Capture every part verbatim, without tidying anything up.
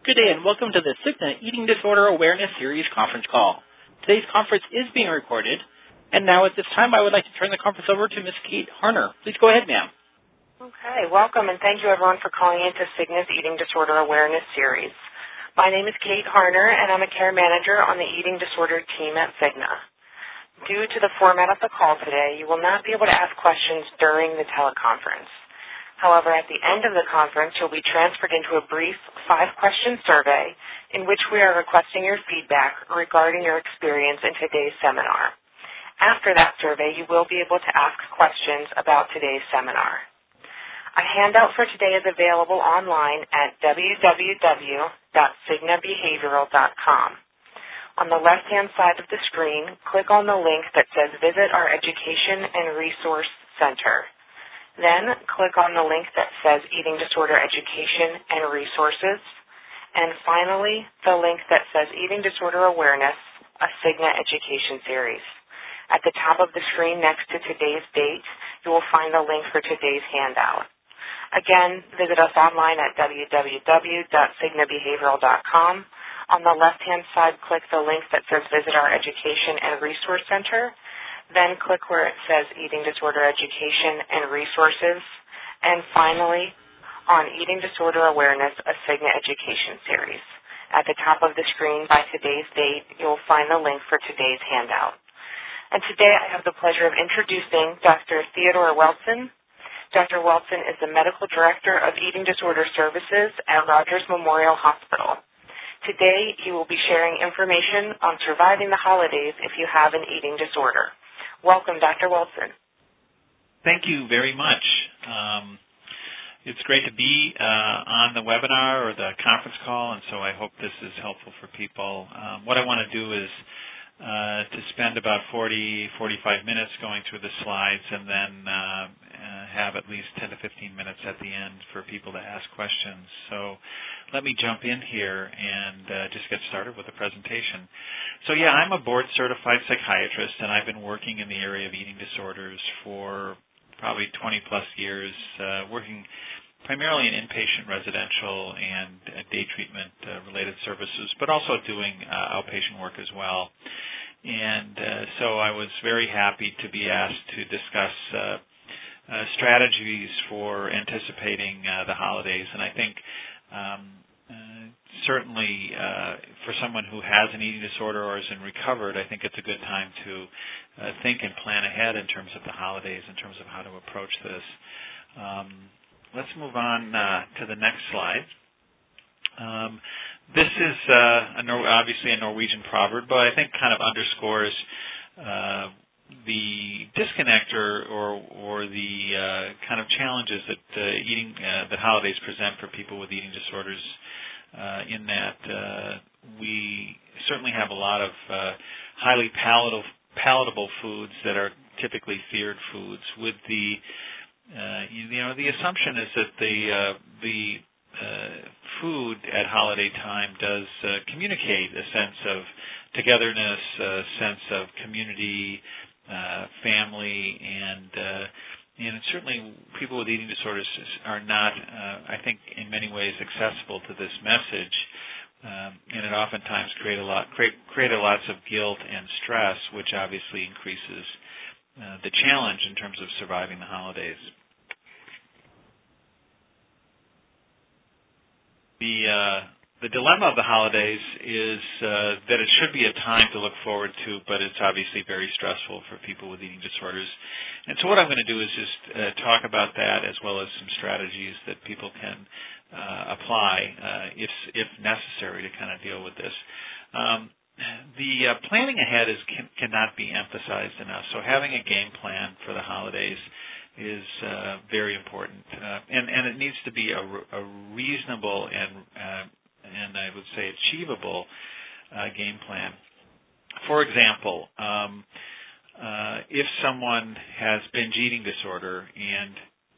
Good day and welcome to the Cigna Eating Disorder Awareness Series conference call. Today's conference is being recorded, and now at this time I would like to turn the conference over to Miz Kate Harner. Please go ahead, ma'am. Okay, welcome and thank you everyone for calling into Cigna's Eating Disorder Awareness Series. My name is Kate Harner and I'm a care manager on the Eating Disorder team at Cigna. Due to the format of the call today, you will not be able to ask questions during the teleconference. However, at the end of the conference, you'll be transferred into a brief five-question survey in which we are requesting your feedback regarding your experience in today's seminar. After that survey, you will be able to ask questions about today's seminar. A handout for today is available online at w w w dot cigna behavioral dot com. On the left-hand side of the screen, click on the link that says Visit Our Education and Resource Center. Then click on the link that says Eating Disorder Education and Resources. And finally, the link that says Eating Disorder Awareness, a Cigna Education Series. At the top of the screen next to today's date, you will find the link for today's handout. Again, visit us online at w w w dot cigna behavioral dot com. On the left-hand side, click the link that says Visit Our Education and Resource Center. Then click where it says Eating Disorder Education and Resources. And finally, on Eating Disorder Awareness, a Cigna Education Series. At the top of the screen by today's date, you'll find the link for today's handout. And today I have the pleasure of introducing Doctor Theodore Weltzen. Doctor Weltzen is the Medical Director of Eating Disorder Services at Rogers Memorial Hospital. Today, he will be sharing information on surviving the holidays if you have an eating disorder. Welcome, Doctor Weltzen. Thank you very much. Um, it's great to be uh, on the webinar or the conference call, and so I hope this is helpful for people. Um, what I want to do is uh, to spend about forty, forty-five minutes going through the slides and then uh, uh, have at least ten to fifteen minutes at the end for people to ask questions. So let me jump in here and uh, just get started with the presentation. So yeah, I'm a board-certified psychiatrist, and I've been working in the area of eating disorders for probably twenty plus years, uh, working primarily in inpatient residential and uh, day treatment uh, related services, but also doing uh, outpatient work as well. And uh, so I was very happy to be asked to discuss uh, uh, strategies for anticipating uh, the holidays. And I think um, uh, certainly uh, for someone who has an eating disorder or is in recovered, I think it's a good time to uh, think and plan ahead in terms of the holidays, in terms of how to approach this. Um, let's move on uh, to the next slide. Um, this is uh, a Nor- obviously a Norwegian proverb, but I think kind of underscores uh, the disconnect or or, or the uh, kind of challenges that uh, eating uh, that holidays present for people with eating disorders. Uh, in that uh, we certainly have a lot of uh, highly palatable palatable foods that are typically feared foods. With the uh, you, you know the assumption is that the uh, the uh, food at holiday time does uh, communicate a sense of togetherness, a sense of community, uh, family, and uh, and certainly people with eating disorders are not, uh, I think, in many ways accessible to this message, um, and it oftentimes create a lot create create a lots of guilt and stress, which obviously increases uh, the challenge in terms of surviving the holidays. The uh, the dilemma of the holidays is uh, that it should be a time to look forward to, but it's obviously very stressful for people with eating disorders. And so what I'm going to do is just uh, talk about that as well as some strategies that people can uh, apply uh, if if necessary to kind of deal with this. Um, the uh, planning ahead is can, cannot be emphasized enough. So having a game plan for the holidays is uh, very important, uh, and and it needs to be a, a reasonable and uh, and I would say achievable uh, game plan. For example, um, uh, if someone has binge eating disorder and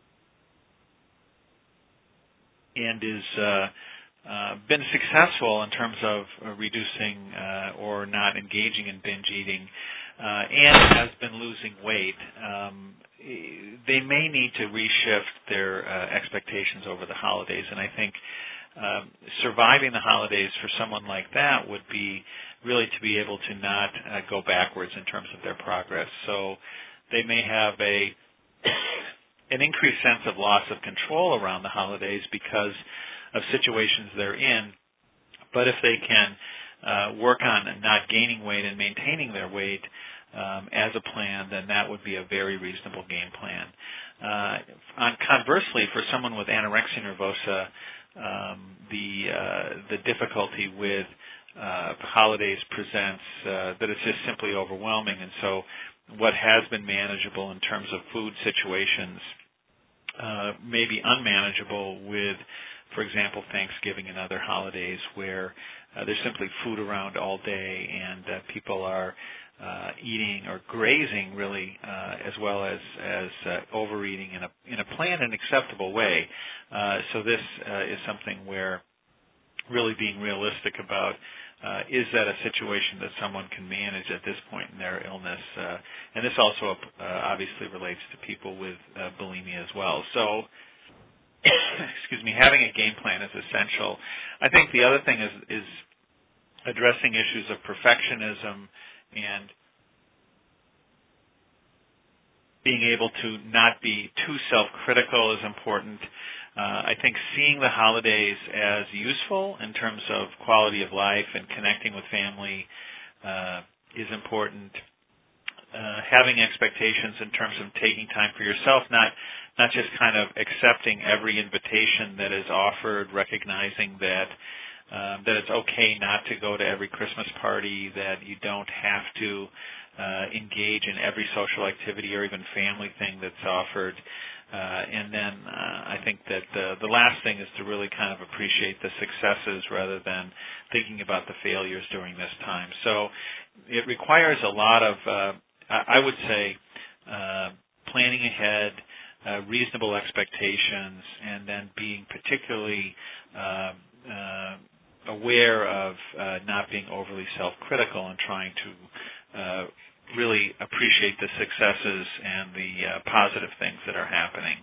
and is uh, uh, been successful in terms of uh, reducing uh, or not engaging in binge eating, uh, and has been losing weight, um, they may need to reshift their uh, expectations over the holidays. And I think um, surviving the holidays for someone like that would be really to be able to not uh, go backwards in terms of their progress. So they may have a an increased sense of loss of control around the holidays because of situations they're in. But if they can uh, work on not gaining weight and maintaining their weight um, as a plan, then that would be a very reasonable game plan. Uh, on conversely, for someone with anorexia nervosa, um, the uh, the difficulty with uh, holidays presents uh, that it's just simply overwhelming, and so what has been manageable in terms of food situations uh, may be unmanageable with, for example, Thanksgiving and other holidays where uh, there's simply food around all day and uh, people are uh, eating or grazing really uh, as well as, as uh, overeating in a, in a planned and acceptable way. Uh, so this uh, is something where really being realistic about Uh, is that a situation that someone can manage at this point in their illness? Uh, and this also uh, obviously relates to people with uh, bulimia as well. So, excuse me, having a game plan is essential. I think the other thing is, is addressing issues of perfectionism and being able to not be too self-critical is important. Uh, I think seeing the holidays as useful in terms of quality of life and connecting with family uh, is important. Uh, having expectations in terms of taking time for yourself, not not just kind of accepting every invitation that is offered, recognizing that um, that it's okay not to go to every Christmas party, that you don't have to uh, engage in every social activity or even family thing that's offered. Uh, and then uh, I think that the, the last thing is to really kind of appreciate the successes rather than thinking about the failures during this time. So it requires a lot of, uh, I would say, uh, planning ahead, uh, reasonable expectations, and then being particularly uh, uh, aware of uh, not being overly self-critical and trying to uh, really appreciate the successes and the uh, positive things that are happening.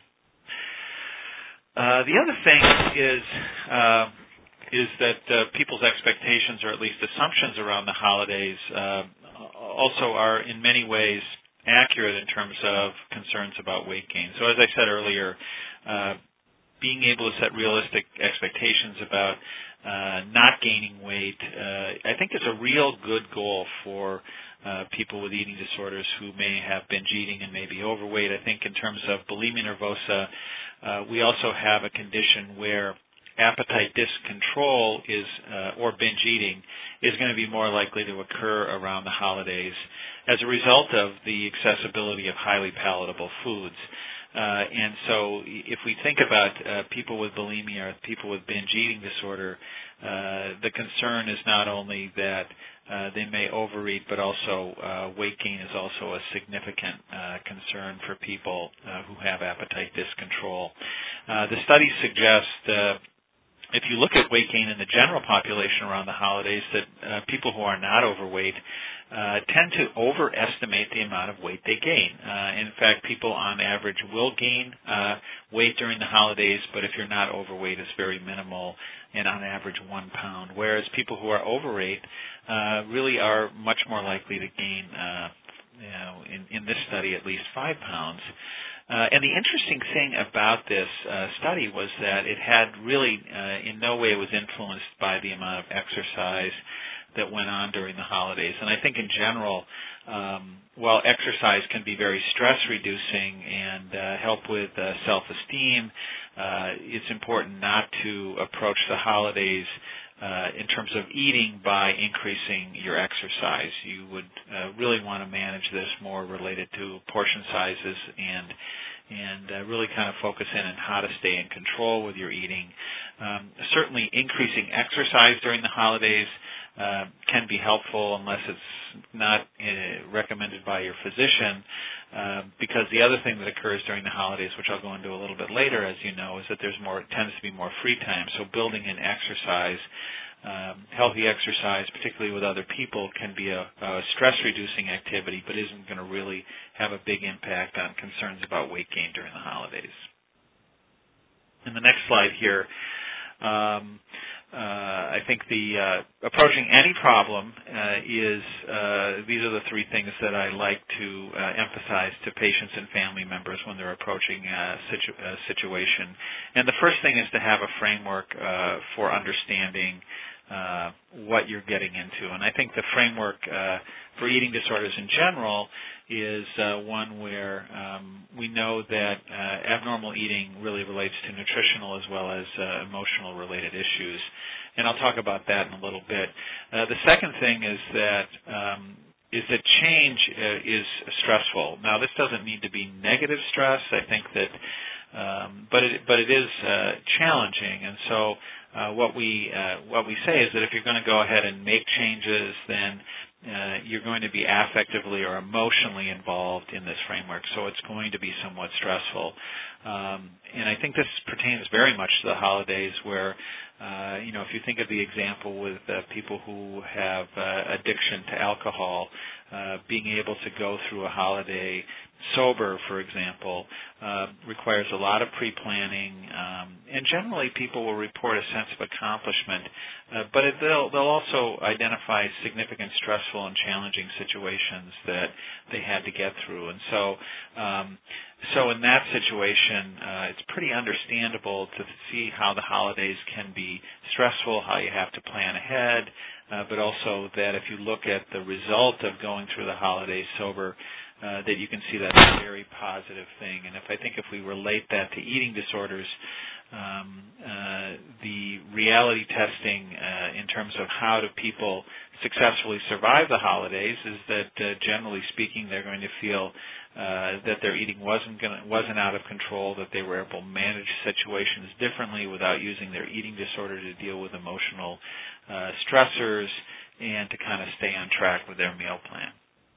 Uh, the other thing is uh, is that uh, people's expectations, or at least assumptions around the holidays, uh, also are in many ways accurate in terms of concerns about weight gain. So as I said earlier, uh, being able to set realistic expectations about uh, not gaining weight, uh, I think is a real good goal for Uh, people with eating disorders who may have binge eating and may be overweight. I think in terms of bulimia nervosa, uh, we also have a condition where appetite discontrol is, uh, or binge eating is going to be more likely to occur around the holidays as a result of the accessibility of highly palatable foods. Uh, and so if we think about uh, people with bulimia or people with binge eating disorder, uh, the concern is not only that Uh, they may overeat, but also uh, weight gain is also a significant uh, concern for people uh, who have appetite discontrol. Uh, the studies suggest, uh, if you look at weight gain in the general population around the holidays, that uh, people who are not overweight uh, tend to overestimate the amount of weight they gain. Uh, in fact, people on average will gain uh, weight during the holidays, but if you're not overweight, it's very minimal, and on average one pound, whereas people who are overweight uh, really are much more likely to gain, uh, you know, in, in this study, at least five pounds. Uh, and the interesting thing about this uh, study was that it had really, uh, in no way was influenced by the amount of exercise that went on during the holidays. And I think in general, um, while exercise can be very stress-reducing and uh, help with uh, self-esteem, uh, it's important not to approach the holidays uh, in terms of eating by increasing your exercise. You would uh, really want to manage this more related to portion sizes and and uh, really kind of focus in on how to stay in control with your eating. Um, certainly increasing exercise during the holidays uh, can be helpful unless it's not uh, recommended by your physician, uh, because the other thing that occurs during the holidays, which I'll go into a little bit later, as you know, is that there's more tends to be more free time. So building in exercise, um, healthy exercise, particularly with other people, can be a, a stress-reducing activity, but isn't going to really have a big impact on concerns about weight gain during the holidays. In the next slide here, Um, uh, I think the uh, approaching any problem uh, is uh, these are the three things that I like to uh, emphasize to patients and family members when they're approaching a, situ- a situation. And the first thing is to have a framework uh, for understanding uh, what you're getting into. And I think the framework uh, for eating disorders in general is uh, one where um, we know that uh, abnormal eating really relates to nutritional as well as uh, emotional related issues. And I'll talk about that in a little bit. Uh, the second thing is that um, is that change uh, is stressful. Now, this doesn't need to be negative stress. I think that, um, but it, but it is uh, challenging. And so, uh, what we uh, what we say is that if you're going to go ahead and make changes, then uh, you're going to be affectively or emotionally involved in this framework. So it's going to be somewhat stressful. Um, and I think this pertains very much to the holidays, where Uh, you know, if you think of the example with uh, people who have uh, addiction to alcohol, uh, being able to go through a holiday sober, for example, uh, requires a lot of pre-planning, um, and generally people will report a sense of accomplishment, uh, but it, they'll, they'll also identify significant stressful and challenging situations that they had to get through. And so um, So in that situation, uh, it's pretty understandable to see how the holidays can be stressful, how you have to plan ahead, uh, but also that if you look at the result of going through the holidays sober, uh, that you can see that's a very positive thing. And if I think if we relate that to eating disorders, um, uh, the reality testing uh, in terms of how do people successfully survive the holidays is that uh, generally speaking they're going to feel Uh, that their eating wasn't gonna, wasn't out of control, that they were able to manage situations differently without using their eating disorder to deal with emotional uh, stressors, and to kind of stay on track with their meal plan.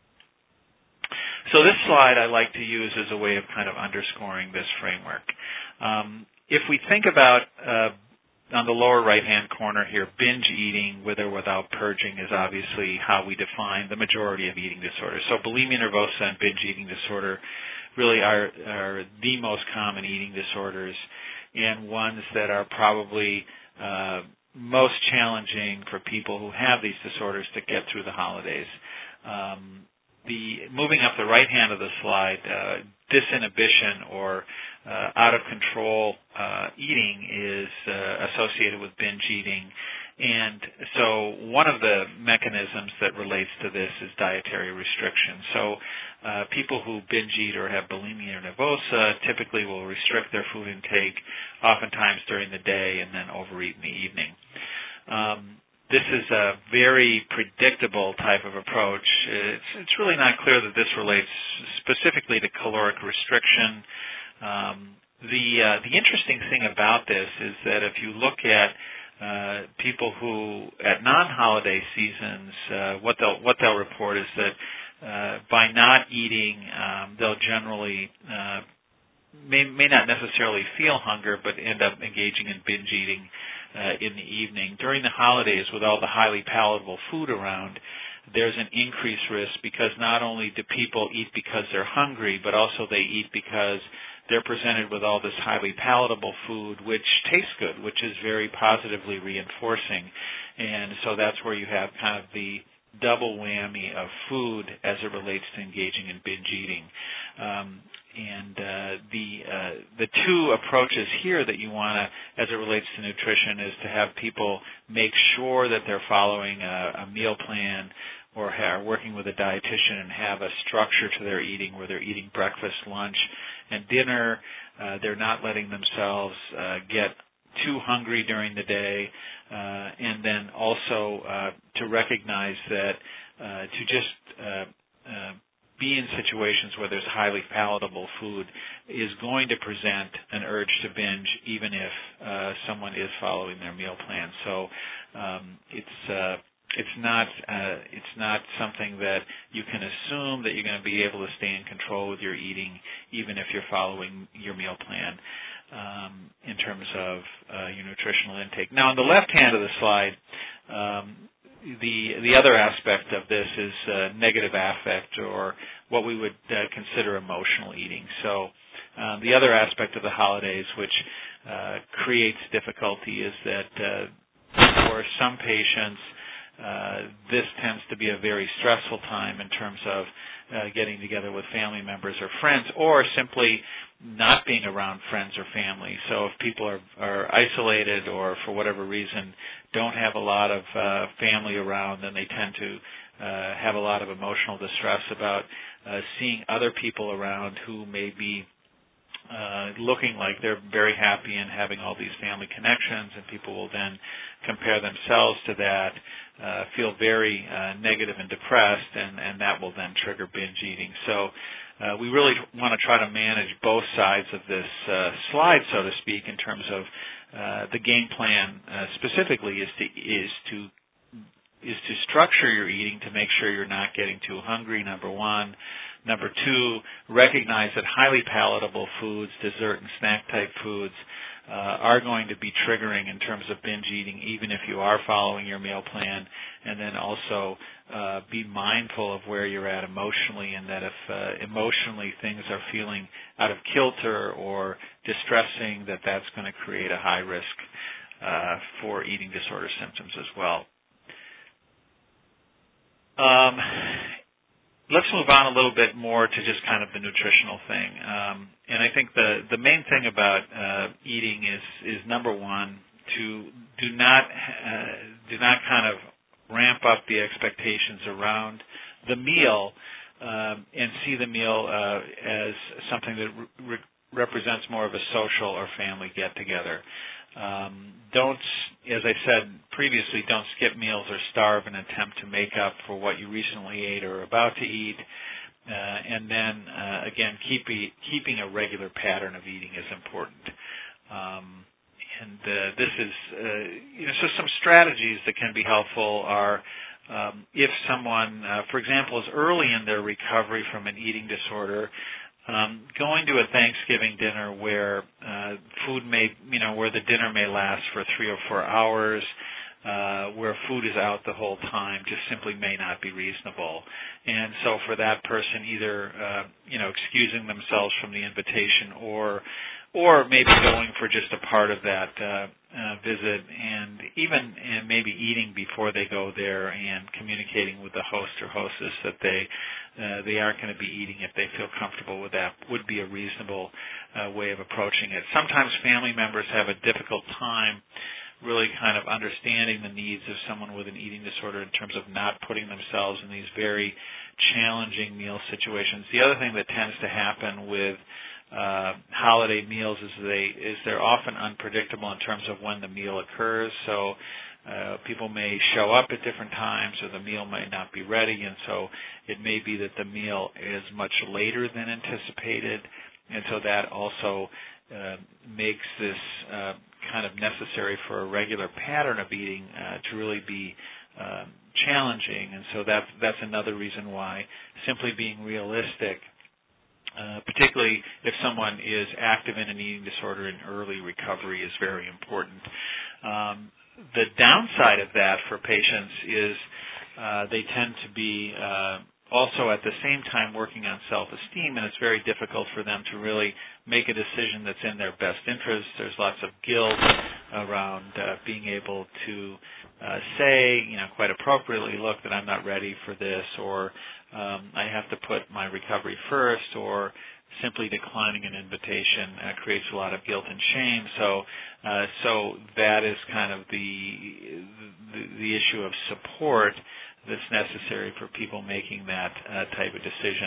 So this slide I like to use as a way of kind of underscoring this framework. Um, if we think about uh, on the lower right-hand corner here, binge eating with or without purging is obviously how we define the majority of eating disorders. So bulimia nervosa and binge eating disorder really are, are the most common eating disorders, and ones that are probably uh, most challenging for people who have these disorders to get through the holidays. Um, the moving up the right hand of the slide, uh, disinhibition or uh, out of control uh, eating is uh, associated with binge eating. And so one of the mechanisms that relates to this is dietary restriction. So uh, people who binge eat or have bulimia nervosa typically will restrict their food intake, oftentimes during the day, and then overeat in the evening. Um, This is a very predictable type of approach. It's, it's really not clear that this relates specifically to caloric restriction. Um, the uh, the interesting thing about this is that if you look at uh, people who, at non-holiday seasons, uh, what they'll what they'll report is that uh, by not eating, um, they'll generally uh, may may not necessarily feel hunger, but end up engaging in binge eating Uh, in the evening. During the holidays, with all the highly palatable food around, there's an increased risk because not only do people eat because they're hungry, but also they eat because they're presented with all this highly palatable food, which tastes good, which is very positively reinforcing. And so that's where you have kind of the double whammy of food as it relates to engaging in binge eating. Um, And uh, the uh, the two approaches here that you want to, as it relates to nutrition, is to have people make sure that they're following a, a meal plan or are working with a dietitian and have a structure to their eating where they're eating breakfast, lunch, and dinner. Uh, they're not letting themselves uh, get too hungry during the day, uh, and then also uh, to recognize that uh, to just uh, uh, be in situations where there's highly palatable food is going to present an urge to binge, even if uh, someone is following their meal plan. So um, it's uh, it's not uh, it's not something that you can assume that you're going to be able to stay in control with your eating, even if you're following your meal plan um, in terms of uh, your nutritional intake. Now, on the left hand of the slide. Um, The the other aspect of this is uh, negative affect, or what we would uh, consider emotional eating. So um, the other aspect of the holidays, which uh, creates difficulty is that uh, for some patients, uh, this tends to be a very stressful time in terms of uh, getting together with family members or friends, or simply not being around friends or family. So if people are, are isolated or for whatever reason don't have a lot of uh, family around, then they tend to uh, have a lot of emotional distress about uh, seeing other people around who may be uh, looking like they're very happy and having all these family connections, and people will then compare themselves to that, uh, feel very uh, negative and depressed, and, and that will then trigger binge eating. So uh, we really want to try to manage both sides of this uh, slide, so to speak, in terms of uh, the game plan uh, specifically is to is to is to structure your eating to make sure you're not getting too hungry, number one. Number two, recognize that highly palatable foods, dessert and snack type foods, uh, are going to be triggering in terms of binge eating, even if you are following your meal plan. And then also uh, be mindful of where you're at emotionally, and that if uh, emotionally things are feeling out of kilter or distressing, that that's going to create a high risk uh, for eating disorder symptoms as well. Um, let's move on a little bit more to just kind of the nutritional thing. Um, and I think the, the main thing about uh, eating is, is number one, to do not uh, do not kind of ramp up the expectations around the meal um, and see the meal uh, as something that re- represents more of a social or family get-together. Um, don't, as I said previously, don't skip meals or starve in an attempt to make up for what you recently ate or are about to eat. Uh, and then, uh, again, keep e- keeping a regular pattern of eating is important. Um, and uh, this is, uh, you know, so some strategies that can be helpful are um, if someone, uh, for example, is early in their recovery from an eating disorder, Um, going to a Thanksgiving dinner where uh, food may, you know, where the dinner may last for three or four hours, uh, where food is out the whole time, just simply may not be reasonable. And so for that person, either, uh, you know, excusing themselves from the invitation, or or maybe going for just a part of that uh, uh, visit, and even and maybe eating before they go there, and communicating with the host or hostess that they uh, they aren't going to be eating if they feel comfortable with that, would be a reasonable uh, way of approaching it. Sometimes family members have a difficult time really kind of understanding the needs of someone with an eating disorder in terms of not putting themselves in these very challenging meal situations. The other thing that tends to happen with Uh, holiday meals is they is they're often unpredictable in terms of when the meal occurs. So uh, people may show up at different times, or the meal may not be ready, and so it may be that the meal is much later than anticipated, and so that also uh, makes this uh, kind of necessary for a regular pattern of eating uh, to really be uh, challenging. And so that that's another reason why simply being realistic, Uh, particularly if someone is active in an eating disorder in early recovery, is very important. Um, the downside of that for patients is uh, they tend to be uh, also at the same time working on self-esteem, and it's very difficult for them to really make a decision that's in their best interest. There's lots of guilt around uh, being able to uh, say, you know, quite appropriately, look, that I'm not ready for this, or um, I have to put my recovery first, or simply declining an invitation uh, creates a lot of guilt and shame. So, uh, so that is kind of the, the the issue of support that's necessary for people making that uh, type of decision.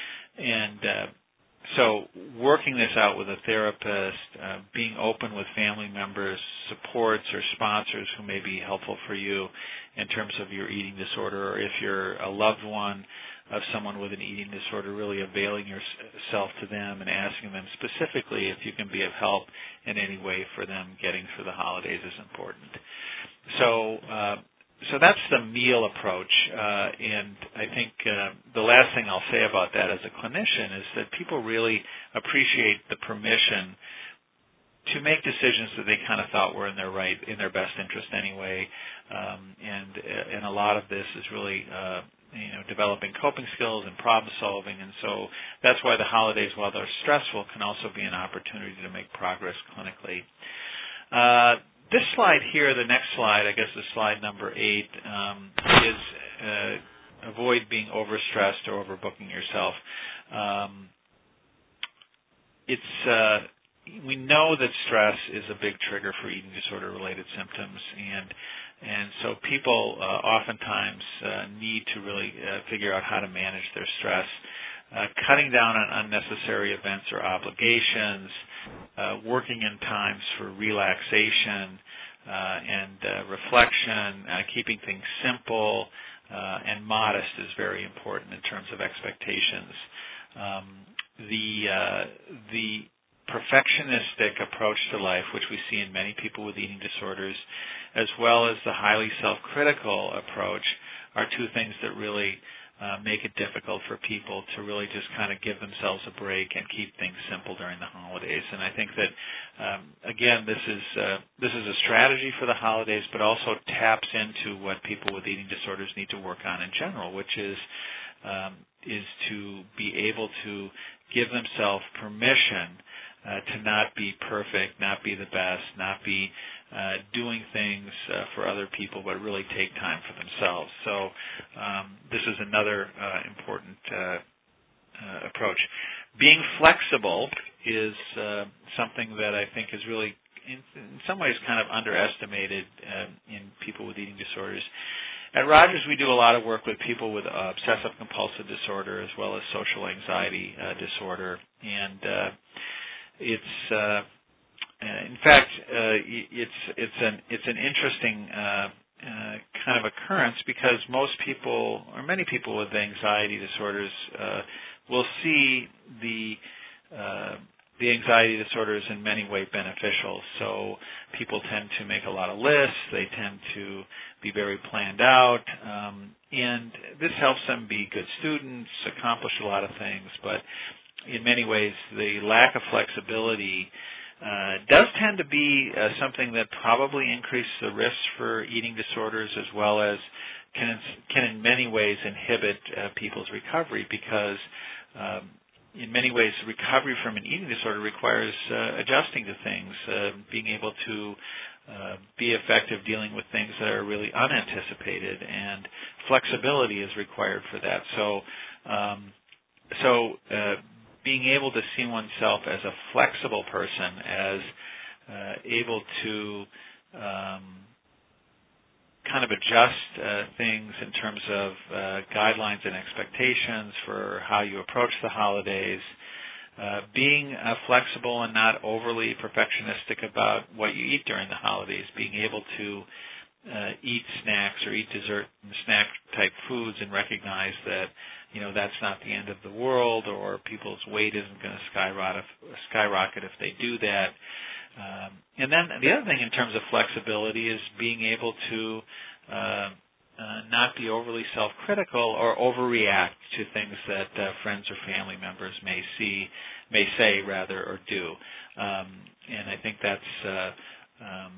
And uh, so working this out with a therapist, uh, being open with family members, supports or sponsors who may be helpful for you in terms of your eating disorder, or if you're a loved one of someone with an eating disorder, really availing yourself to them and asking them specifically if you can be of help in any way for them getting through the holidays is important. So, uh, so that's the meal approach, uh, and I think uh, the last thing I'll say about that as a clinician is that people really appreciate the permission to make decisions that they kind of thought were in their right, in their best interest anyway, um, and and a lot of this is really uh, you know, developing coping skills and problem solving. And so that's why the holidays, while they're stressful, can also be an opportunity to make progress clinically. Uh, this slide here, the next slide, I guess is slide number eight, um, is uh, avoid being overstressed or overbooking yourself. Um, it's uh, we know that stress is a big trigger for eating disorder-related symptoms, and and so people uh, oftentimes uh, need to really uh, figure out how to manage their stress. Uh, cutting down on unnecessary events or obligations, uh, working in times for relaxation uh, and uh, reflection, uh, keeping things simple uh, and modest is very important in terms of expectations. Um, the uh, the perfectionistic approach to life, which we see in many people with eating disorders, as well as the highly self-critical approach, are two things that really uh, make it difficult for people to really just kind of give themselves a break and keep things simple during the holidays. And I think that, um, again, this is uh, this is a strategy for the holidays, but also taps into what people with eating disorders need to work on in general, which is um, is to be able to give themselves permission Uh, to not be perfect, not be the best, not be uh, doing things uh, for other people, but really take time for themselves. So um, this is another uh, important uh, uh, approach. Being flexible is uh, something that I think is really, in, in some ways, kind of underestimated uh, in people with eating disorders. At Rogers, we do a lot of work with people with uh, obsessive-compulsive disorder as well as social anxiety uh, disorder, and uh, It's, uh, in fact, uh, it's it's an it's an interesting uh, uh, kind of occurrence because most people, or many people with anxiety disorders, uh, will see the uh, the anxiety disorders in many ways beneficial. So people tend to make a lot of lists. They tend to be very planned out, um, and this helps them be good students, accomplish a lot of things, but in many ways, the lack of flexibility uh, does tend to be uh, something that probably increases the risks for eating disorders, as well as can, can in many ways inhibit uh, people's recovery, because um, in many ways, recovery from an eating disorder requires uh, adjusting to things, uh, being able to uh, be effective dealing with things that are really unanticipated, and flexibility is required for that. So, um, so. Uh, being able to see oneself as a flexible person, as uh, able to um, kind of adjust uh, things in terms of uh, guidelines and expectations for how you approach the holidays, uh, being uh, flexible and not overly perfectionistic about what you eat during the holidays, being able to uh, eat snacks or eat dessert and snack-type foods and recognize that you know, that's not the end of the world, or people's weight isn't going to skyrocket, skyrocket if they do that. Um, and then the other thing in terms of flexibility is being able to uh, uh, not be overly self-critical or overreact to things that uh, friends or family members may see, may say rather, or do. Um, and I think that's uh, um,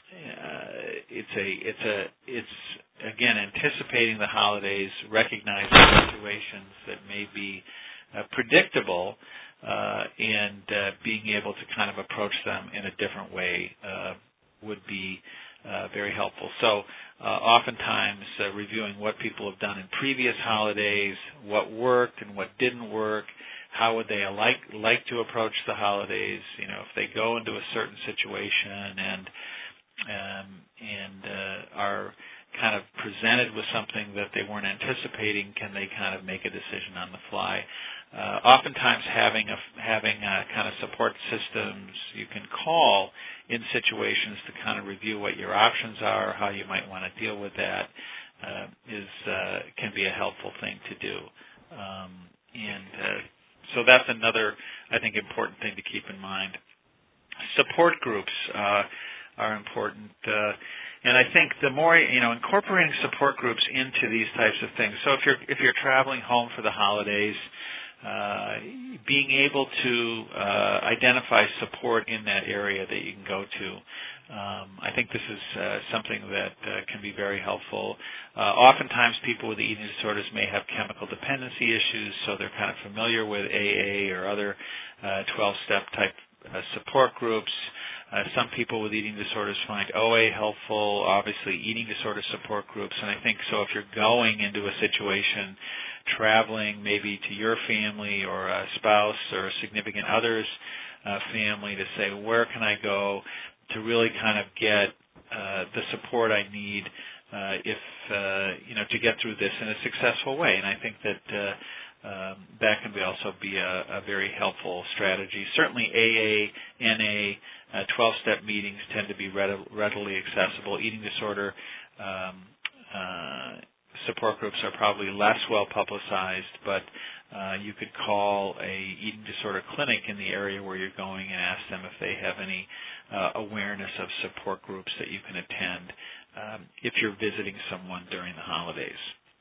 uh, it's a it's a it's again anticipating the holidays, recognizing situations that may be uh, predictable, uh, and uh, being able to kind of approach them in a different way uh, would be uh, very helpful. So uh, oftentimes uh, reviewing what people have done in previous holidays, what worked and what didn't work, how would they like like to approach the holidays, you know, if they go into a certain situation and um, and uh, are kind of presented with something that they weren't anticipating, can they kind of make a decision on the fly? Uh, oftentimes having a, having a kind of support systems you can call in situations to kind of review what your options are, how you might want to deal with that, uh, is uh, can be a helpful thing to do. Um, and uh, so that's another, I think, important thing to keep in mind. Support groups uh, are important. Uh, And I think the more, you know, incorporating support groups into these types of things. So if you're if you're traveling home for the holidays, uh, being able to uh, identify support in that area that you can go to. Um, I think this is uh, something that uh, can be very helpful. Uh, oftentimes people with eating disorders may have chemical dependency issues, so they're kind of familiar with A A or other uh, twelve-step type uh, support groups. Uh, some people with eating disorders find O A helpful, obviously eating disorder support groups, and I think so if you're going into a situation, traveling maybe to your family or a spouse or significant other's uh, family to say, where can I go to really kind of get uh, the support I need uh, if, uh, you know, to get through this in a successful way. And I think that uh, um, that can be also be a, a very helpful strategy. Certainly A A, N A, uh, twelve-step meetings tend to be readily accessible. Eating disorder um, uh, support groups are probably less well publicized, but uh, you could call a eating disorder clinic in the area where you're going and ask them if they have any uh, awareness of support groups that you can attend um, if you're visiting someone during the holidays.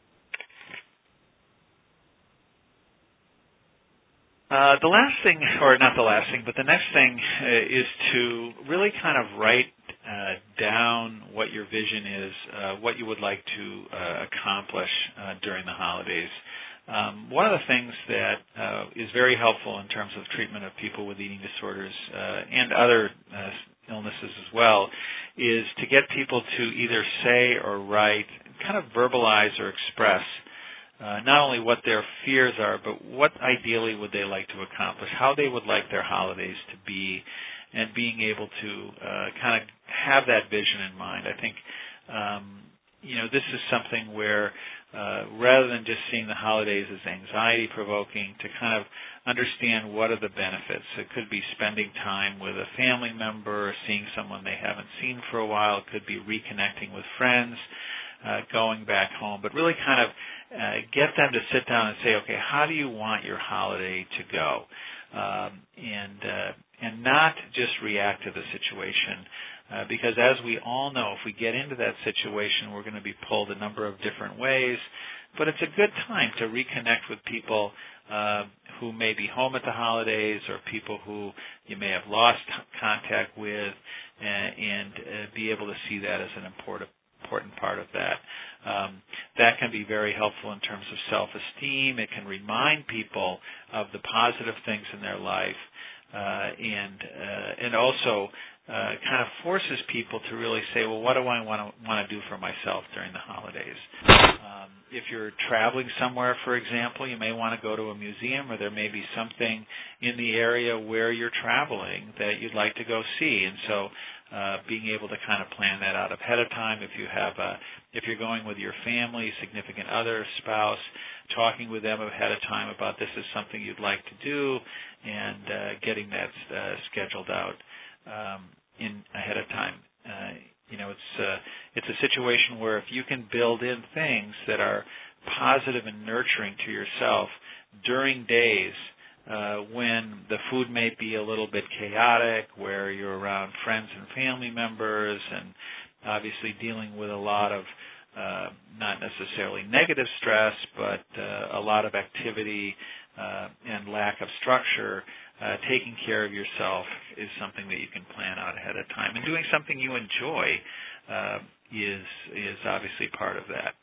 Uh, the last thing, or not the last thing, but the next thing uh, is to really kind of write uh, down what your vision is, uh, what you would like to uh, accomplish uh, during the holidays. Um, one of the things that uh, is very helpful in terms of treatment of people with eating disorders uh, and other uh, illnesses as well is to get people to either say or write, kind of verbalize or express Uh, not only what their fears are, but what ideally would they like to accomplish, how they would like their holidays to be, and being able to uh, kind of have that vision in mind. I think, um, you know, this is something where uh, rather than just seeing the holidays as anxiety-provoking, to kind of understand what are the benefits. It could be spending time with a family member, seeing someone they haven't seen for a while. It could be reconnecting with friends, uh, going back home, but really kind of Uh, get them to sit down and say, okay, how do you want your holiday to go? Um, and uh, and not just react to the situation. Uh, because as we all know, if we get into that situation, we're going to be pulled a number of different ways. But it's a good time to reconnect with people uh, who may be home at the holidays or people who you may have lost contact with and, and uh, be able to see that as an important important part of that. Um, that can be very helpful in terms of self-esteem. It can remind people of the positive things in their life, uh, and uh, and also uh, kind of forces people to really say, well, what do I want to want to do for myself during the holidays? Um, if you're traveling somewhere, for example, you may want to go to a museum, or there may be something in the area where you're traveling that you'd like to go see, and so Uh, being able to kind of plan that out ahead of time. If you have, a, if you're going with your family, significant other, spouse, talking with them ahead of time about this is something you'd like to do, and uh, getting that uh, scheduled out um, in ahead of time. Uh, you know, it's uh, it's a situation where if you can build in things that are positive and nurturing to yourself during days Uh, when the food may be a little bit chaotic, where you're around friends and family members, and obviously dealing with a lot of uh, not necessarily negative stress, but uh, a lot of activity uh, and lack of structure, uh, taking care of yourself is something that you can plan out ahead of time. And doing something you enjoy uh, is is obviously part of that.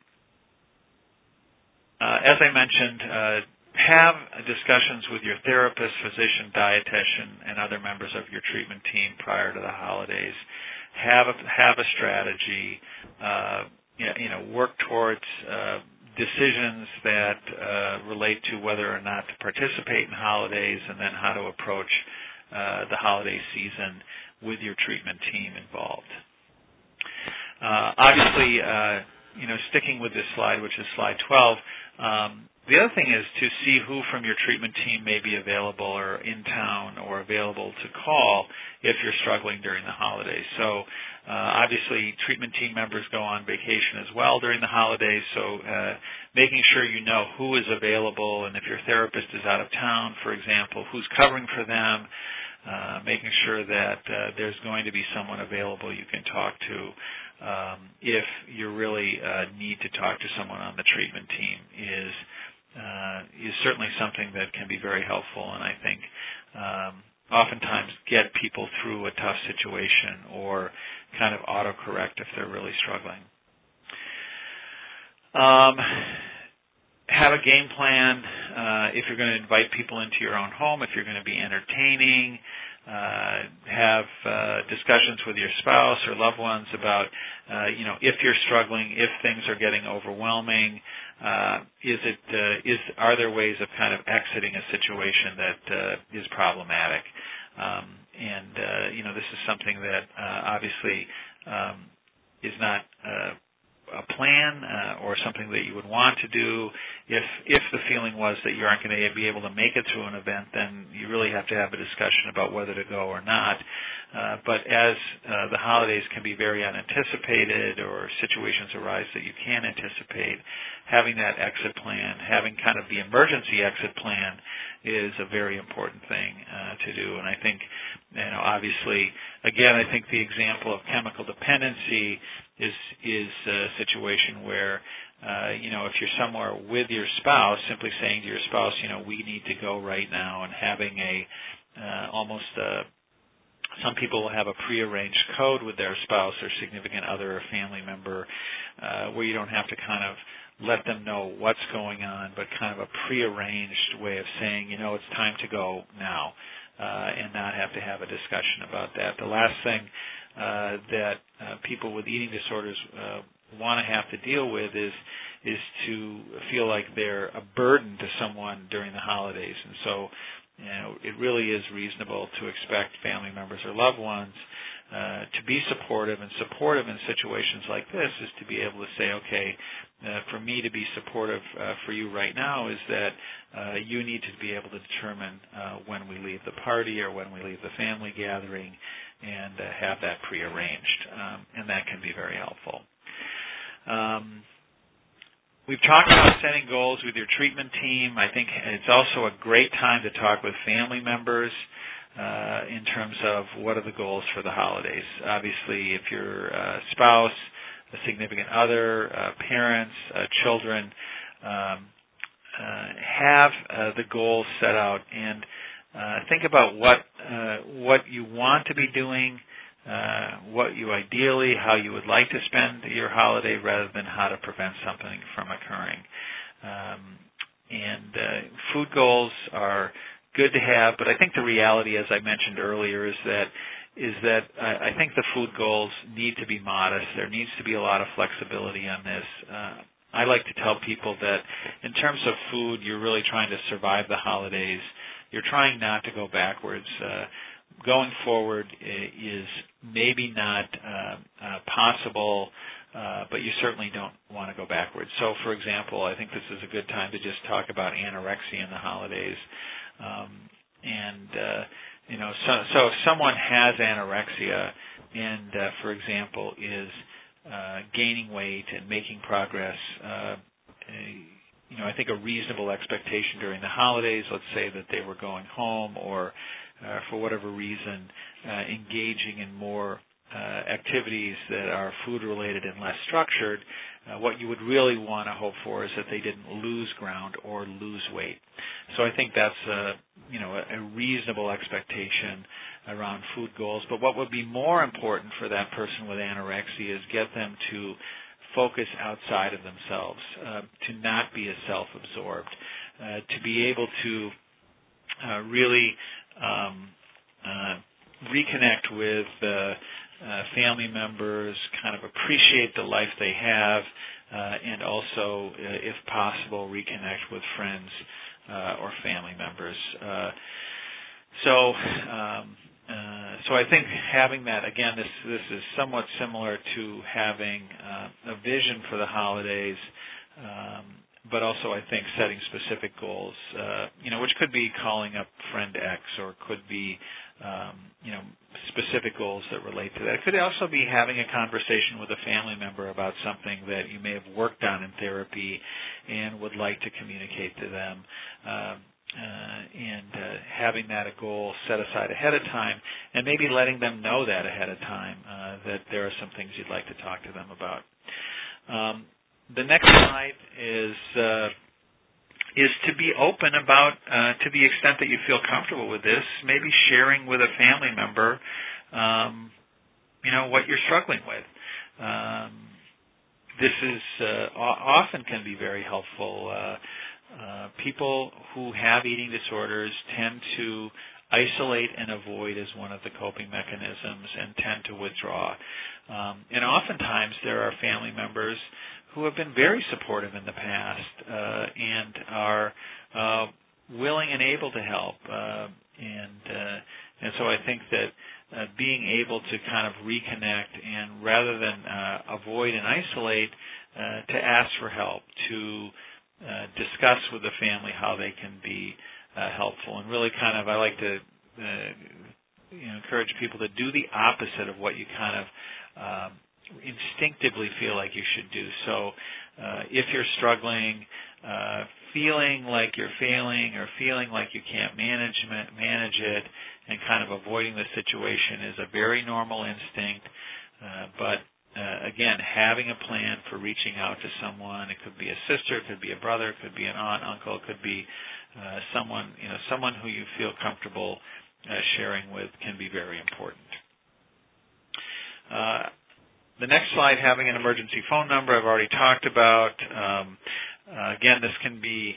Uh, as I mentioned, uh, have discussions with your therapist, physician, dietitian, and other members of your treatment team prior to the holidays. Have a, have a strategy. Uh, you know, work towards uh, decisions that uh, relate to whether or not to participate in holidays, and then how to approach uh, the holiday season with your treatment team involved. Uh, obviously, uh, you know, sticking with this slide, which is slide twelve. Um, The other thing is to see who from your treatment team may be available or in town or available to call if you're struggling during the holidays. So uh, obviously treatment team members go on vacation as well during the holidays, so uh, making sure you know who is available, and if your therapist is out of town, for example, who's covering for them, uh, making sure that uh, there's going to be someone available you can talk to um, if you really uh, need to talk to someone on the treatment team is Uh, is certainly something that can be very helpful, and I think um, oftentimes get people through a tough situation or kind of autocorrect if they're really struggling. Um, have a game plan uh, if you're going to invite people into your own home, if you're going to be entertaining. Uh, have uh, discussions with your spouse or loved ones about, uh, you know, if you're struggling, if things are getting overwhelming, uh, is it uh, is are there ways of kind of exiting a situation that uh, is problematic? Um, and uh, you know, this is something that uh, obviously um, is not Uh, a plan uh, or something that you would want to do. If if the feeling was that you aren't going to be able to make it through an event, then you really have to have a discussion about whether to go or not. Uh, but as uh, the holidays can be very unanticipated or situations arise that you can't anticipate, having that exit plan, having kind of the emergency exit plan is a very important thing uh, to do. And I think, you know, obviously, again, I think the example of chemical dependency is is a situation where, uh, you know, if you're somewhere with your spouse, simply saying to your spouse, you know, we need to go right now, and having a uh, almost a some people will have a prearranged code with their spouse or significant other or family member uh, where you don't have to kind of let them know what's going on, but kind of a prearranged way of saying, you know, it's time to go now, uh, and not have to have a discussion about that. The last thing uh, that uh, people with eating disorders uh, want to have to deal with is is to feel like they're a burden to someone during the holidays. And so, you know, it really is reasonable to expect family members or loved ones uh, to be supportive, and supportive in situations like this is to be able to say, okay, uh, for me to be supportive uh, for you right now is that uh, you need to be able to determine uh, when we leave the party or when we leave the family gathering, and uh, have that prearranged, um, and that can be very helpful. Um, We've talked about setting goals with your treatment team. I think it's also a great time to talk with family members uh, in terms of what are the goals for the holidays. Obviously, if you're a spouse, a significant other, uh, parents, uh, children, um, uh, have uh, the goals set out, and uh, think about what uh, what you want to be doing, Uh, what you ideally, how you would like to spend your holiday, rather than how to prevent something from occurring. Um, and uh, food goals are good to have, but I think the reality, as I mentioned earlier, is that is that I, I think the food goals need to be modest. There needs to be a lot of flexibility on this. Uh, I like to tell people that in terms of food, you're really trying to survive the holidays. You're trying not to go backwards. Uh, Going forward is maybe not uh, uh, possible, uh, but you certainly don't want to go backwards. So, for example, I think this is a good time to just talk about anorexia in the holidays. Um, and, uh, you know, so, so if someone has anorexia and, uh, for example, is uh, gaining weight and making progress, uh, you know, I think a reasonable expectation during the holidays, let's say that they were going home or Uh, for whatever reason, uh, engaging in more uh, activities that are food-related and less structured, uh, what you would really want to hope for is that they didn't lose ground or lose weight. So I think that's a, you know, a, a reasonable expectation around food goals. But what would be more important for that person with anorexia is get them to focus outside of themselves, uh, to not be as self-absorbed, uh, to be able to uh, really Um, uh, reconnect with uh, uh, family members, kind of appreciate the life they have, uh, and also, uh, if possible, reconnect with friends uh, or family members. Uh, so, um, uh, so I think having that, again, this this is somewhat similar to having uh, a vision for the holidays. Um, but also I think setting specific goals, uh, you know, which could be calling up friend X, or could be, um, you know, specific goals that relate to that. It could also be having a conversation with a family member about something that you may have worked on in therapy and would like to communicate to them, um, uh, and uh, having that a goal set aside ahead of time, and maybe letting them know that ahead of time, uh, that there are some things you'd like to talk to them about. Um, The next slide is uh, is to be open about, uh, to the extent that you feel comfortable with this, maybe sharing with a family member um, you know, what you're struggling with. Um, this is uh, often can be very helpful. Uh, uh, people who have eating disorders tend to isolate and avoid as one of the coping mechanisms and tend to withdraw. Um, and oftentimes there are family members who have been very supportive in the past uh, and are uh, willing and able to help. Uh, and uh, and so I think that uh, being able to kind of reconnect and rather than uh, avoid and isolate, uh, to ask for help, to uh, discuss with the family how they can be uh, helpful, and really kind of I like to uh, you know, encourage people to do the opposite of what you kind of um, instinctively feel like you should do. So uh, if you're struggling, uh, feeling like you're failing or feeling like you can't manage manage it and kind of avoiding the situation is a very normal instinct. Uh, but uh, again, having a plan for reaching out to someone, it could be a sister, it could be a brother, it could be an aunt, uncle, it could be uh, someone, you know, someone who you feel comfortable uh, sharing with can be very important. Uh, The next slide, having an emergency phone number, I've already talked about. Um, uh, again, this can be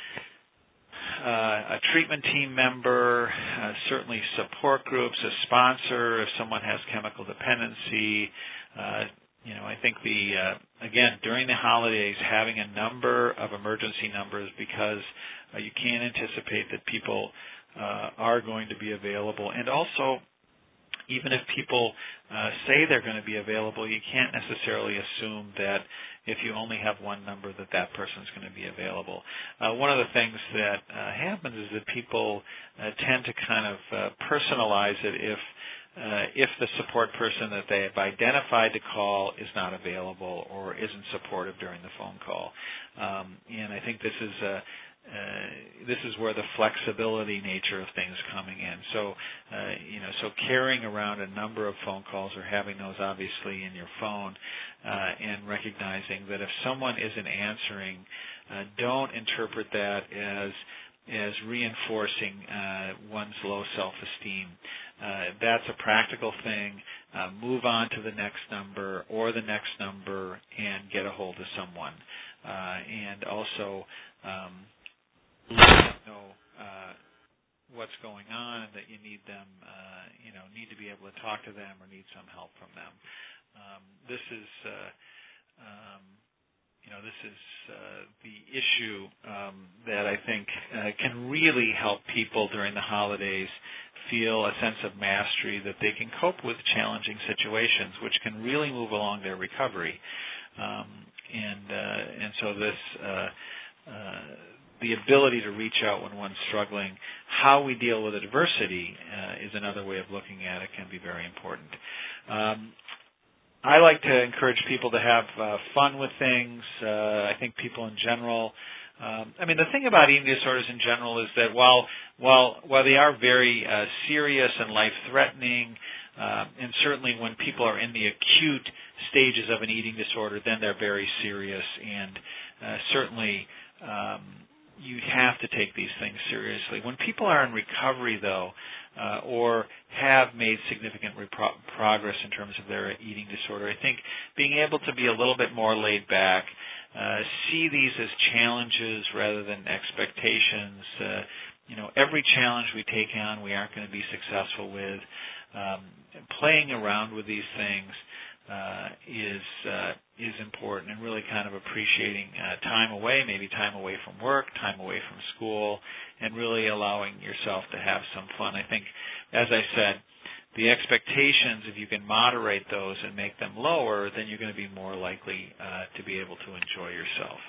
uh, a treatment team member, uh, certainly support groups, a sponsor, if someone has chemical dependency. Uh, you know, I think the, uh, again, during the holidays, having a number of emergency numbers because uh, you can't anticipate that people uh, are going to be available. And also, even if people uh, say they're going to be available, you can't necessarily assume that if you only have one number that that person's going to be available. Uh, one of the things that uh, happens is that people uh, tend to kind of uh, personalize it if uh, if the support person that they have identified to call is not available or isn't supportive during the phone call. Um, and I think this is a Uh, this is where the flexibility nature of things coming in. So, uh, you know, so carrying around a number of phone calls or having those obviously in your phone uh, and recognizing that if someone isn't answering, uh, don't interpret that as as reinforcing uh, one's low self-esteem. Uh, that's a practical thing. Uh, move on to the next number or the next number and get a hold of someone. Uh, and also, um, let them know uh, what's going on and that you need them, uh, you know, need to be able to talk to them or need some help from them. Um, this is, uh, um, you know, this is uh, the issue um, that I think uh, can really help people during the holidays feel a sense of mastery that they can cope with challenging situations, which can really move along their recovery. Um, and uh, and so this. Uh, uh, The ability to reach out when one's struggling, how we deal with adversity uh, is another way of looking at it, can be very important. Um, I like to encourage people to have uh, fun with things. Uh, I think people in general, um, I mean, the thing about eating disorders in general is that while while while they are very uh, serious and life-threatening, uh, and certainly when people are in the acute stages of an eating disorder, then they're very serious, and uh, certainly um, you have to take these things seriously. When people are in recovery, though, uh, or have made significant repro- progress in terms of their eating disorder, I think being able to be a little bit more laid back, uh, see these as challenges rather than expectations. Uh, you know, every challenge we take on, we aren't going to be successful with. Um, playing around with these things Uh, is uh, is important, and really kind of appreciating uh, time away, maybe time away from work, time away from school, and really allowing yourself to have some fun. I think, as I said, the expectations, if you can moderate those and make them lower, then you're going to be more likely uh, to be able to enjoy yourself.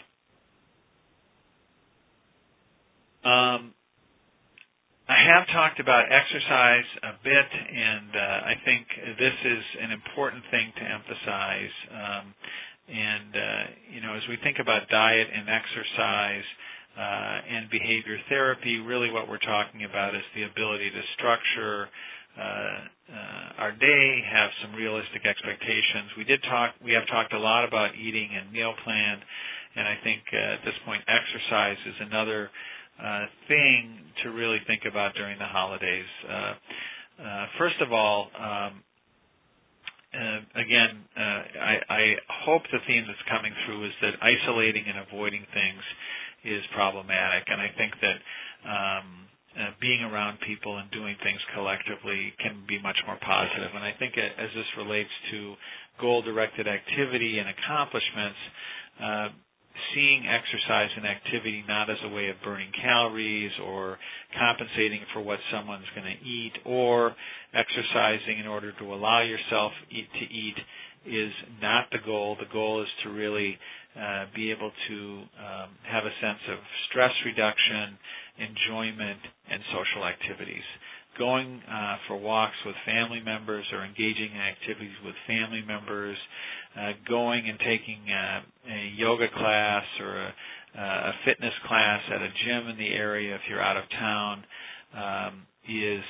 Um, I have talked about exercise a bit, and uh, I think this is an important thing to emphasize. Um, and, uh, you know, as we think about diet and exercise uh, and behavior therapy, really what we're talking about is the ability to structure uh, uh, our day, have some realistic expectations. We did talk, we have talked a lot about eating and meal plan, and I think uh, at this point exercise is another Uh, thing to really think about during the holidays. Uh, uh, first of all, um, uh, again, uh, I, I hope the theme that's coming through is that isolating and avoiding things is problematic, and I think that um, uh, being around people and doing things collectively can be much more positive. And I think as this relates to goal-directed activity and accomplishments, uh, seeing exercise and activity not as a way of burning calories or compensating for what someone's going to eat, or exercising in order to allow yourself eat to eat is not the goal. The goal is to really uh, be able to um, have a sense of stress reduction, enjoyment, and social activities. Going uh, for walks with family members or engaging in activities with family members, uh, going and taking uh, a yoga class or a, a fitness class at a gym in the area if you're out of town um, is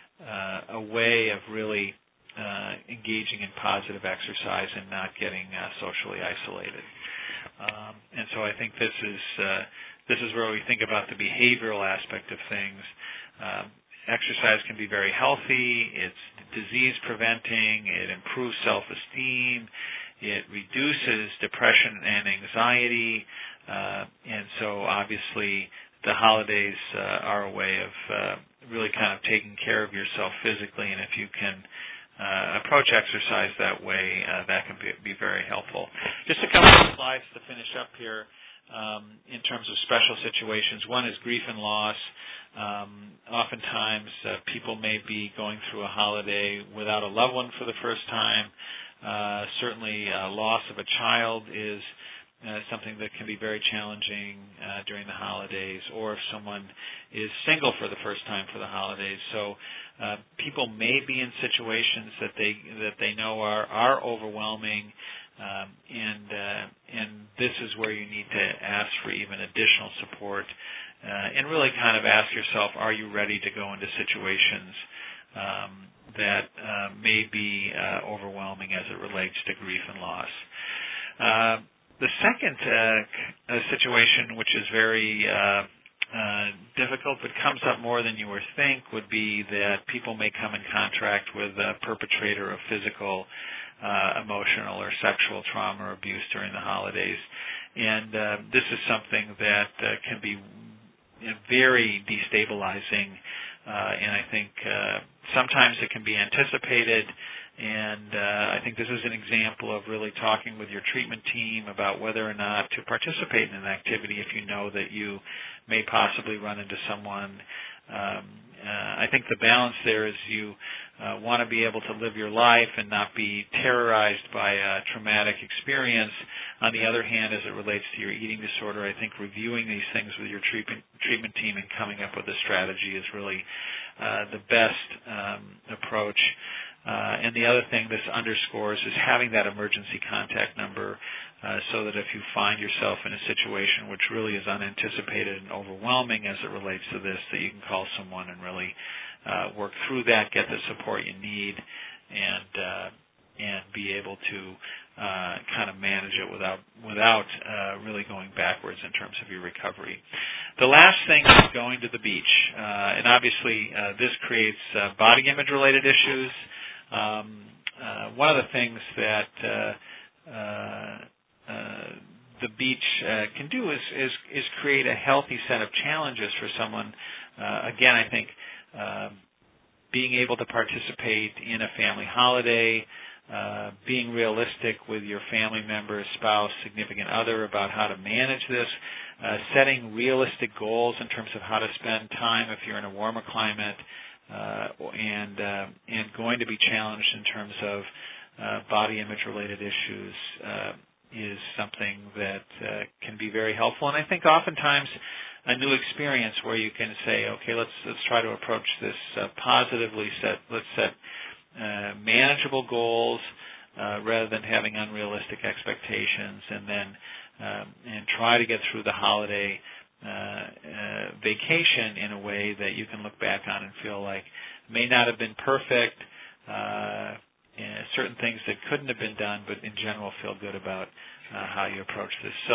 uh, a way of really uh, engaging in positive exercise and not getting uh, socially isolated. Um, and so I think this is uh, this is where we think about the behavioral aspect of things. Um, Exercise can be very healthy. It's disease preventing. It improves self-esteem. It reduces depression and anxiety. Uh, and so obviously the holidays uh, are a way of uh, really kind of taking care of yourself physically. And if you can uh, approach exercise that way, uh, that can be, be very helpful. Just a couple of slides to finish up here um, in terms of special situations. One is grief and loss. Um, oftentimes, uh, people may be going through a holiday without a loved one for the first time. Uh, certainly, uh, loss of a child is uh, something that can be very challenging uh, during the holidays, or if someone is single for the first time for the holidays. So, uh, people may be in situations that they that they know are are overwhelming. Um, and uh, and this is where you need to ask for even additional support, uh, and really kind of ask yourself, are you ready to go into situations um, that uh, may be uh, overwhelming as it relates to grief and loss. Uh, the second uh, situation, which is very uh, uh, difficult but comes up more than you would think, would be that people may come in contact with a perpetrator of physical Uh, emotional or sexual trauma or abuse during the holidays. And uh, this is something that uh, can be very destabilizing, uh, and I think uh, sometimes it can be anticipated, and uh, I think this is an example of really talking with your treatment team about whether or not to participate in an activity if you know that you may possibly run into someone. Um, uh, I think the balance there is you uh, want to be able to live your life and not be terrorized by a traumatic experience. On the other hand, as it relates to your eating disorder, I think reviewing these things with your treatment, treatment team and coming up with a strategy is really uh, the best um, approach. Uh, and the other thing this underscores is having that emergency contact number uh, so that if you find yourself in a situation which really is unanticipated and overwhelming as it relates to this, that you can call someone and really uh, work through that, get the support you need, and uh, and be able to uh, kind of manage it without without uh, really going backwards in terms of your recovery. The last thing is going to the beach, uh, and obviously uh, this creates uh, body image related issues. Um, uh, one of the things that uh, uh, uh, the beach uh, can do is, is is create a healthy set of challenges for someone. Uh, again, I think uh, being able to participate in a family holiday, uh, being realistic with your family member, spouse, significant other about how to manage this, uh, setting realistic goals in terms of how to spend time if you're in a warmer climate. Uh, and uh, and going to be challenged in terms of uh, body image related issues uh, is something that uh, can be very helpful. And I think oftentimes a new experience where you can say, okay, let's let's try to approach this uh, positively. Set let's set uh, manageable goals uh, rather than having unrealistic expectations, and then um, and try to get through the holiday Uh, uh, vacation in a way that you can look back on and feel like may not have been perfect, uh, and certain things that couldn't have been done, but in general feel good about uh, how you approach this. So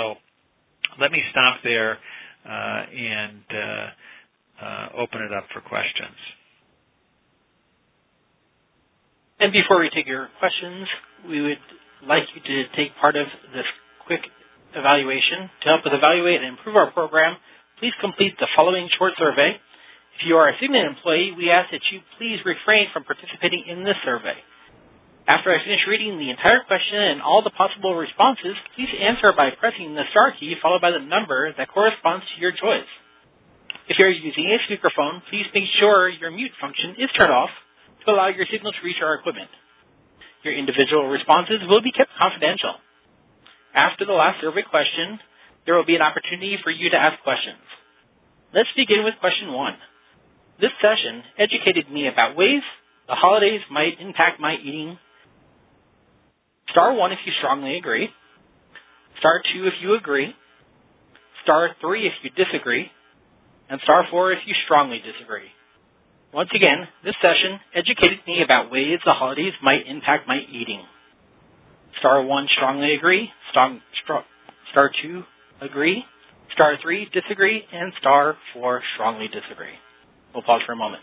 let me stop there uh, and uh, uh, open it up for questions. And before we take your questions, we would like you to take part of this quick evaluation. To help us evaluate and improve our program, please complete the following short survey. If you are a Cigna employee, we ask that you please refrain from participating in this survey. After I finish reading the entire question and all the possible responses, please answer by pressing the star key followed by the number that corresponds to your choice. If you are using a speakerphone, please make sure your mute function is turned off to allow your signal to reach our equipment. Your individual responses will be kept confidential. After the last survey question, there will be an opportunity for you to ask questions. Let's begin with question one. This session educated me about ways the holidays might impact my eating. Star one if you strongly agree. Star two if you agree. Star three if you disagree. And star four if you strongly disagree. Once again, this session educated me about ways the holidays might impact my eating. Star one, strongly agree. Star, star, star two, agree. Star three, disagree. And star four, strongly disagree. We'll pause for a moment.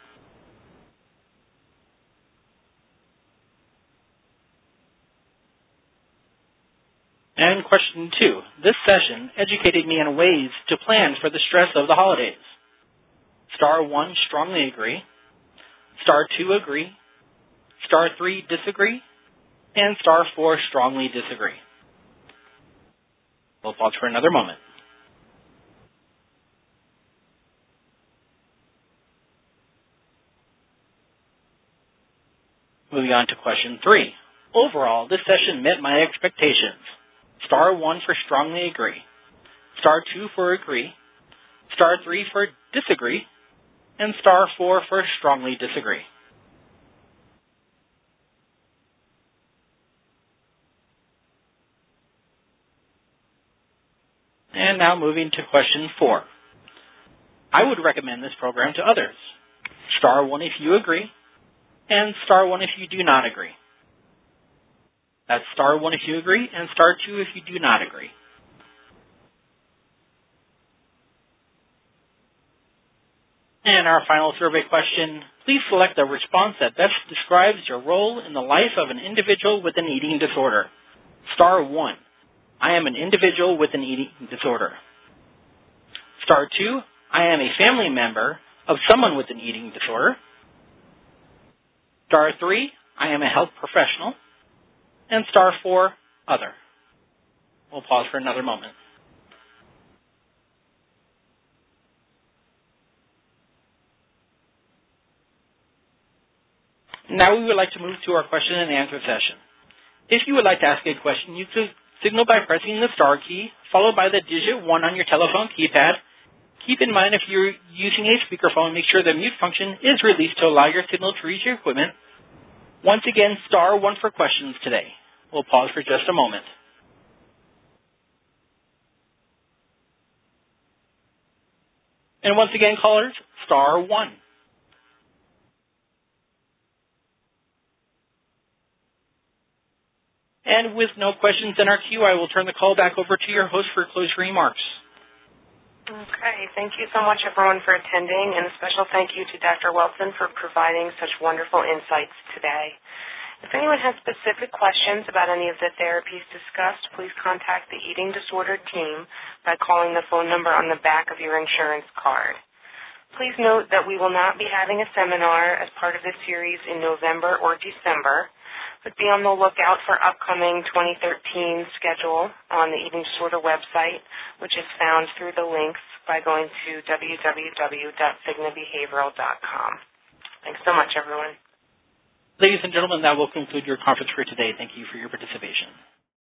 And question two. This session educated me on ways to plan for the stress of the holidays. Star one, strongly agree. Star two, agree. Star three, disagree. And star four, strongly disagree. We'll pause for another moment. Moving on to question three. Overall, this session met my expectations. Star one for strongly agree. Star two for agree. Star three for disagree. And star four for strongly disagree. And now moving to question four. I would recommend this program to others. Star one if you agree, and star one if you do not agree. That's star one if you agree, and star two if you do not agree. And our final survey question, please select a response that best describes your role in the life of an individual with an eating disorder. Star one, I am an individual with an eating disorder. Star two, I am a family member of someone with an eating disorder. Star three, I am a health professional. And star four, other. We'll pause for another moment. Now we would like to move to our question and answer session. If you would like to ask a question, you could signal by pressing the star key, followed by the digit one on your telephone keypad. Keep in mind if you're using a speakerphone, make sure the mute function is released to allow your signal to reach your equipment. Once again, star one for questions today. We'll pause for just a moment. And once again, callers, star one. And with no questions in our queue, I will turn the call back over to your host for closing remarks. Okay. Thank you so much, everyone, for attending, and a special thank you to Doctor Welton for providing such wonderful insights today. If anyone has specific questions about any of the therapies discussed, please contact the Eating Disorder team by calling the phone number on the back of your insurance card. Please note that we will not be having a seminar as part of this series in November or December, but be on the lookout for upcoming twenty thirteen schedule on the Eating Disorder website, which is found through the links by going to w w w dot cigna behavioral dot com. Thanks so much, everyone. Ladies and gentlemen, that will conclude your conference for today. Thank you for your participation.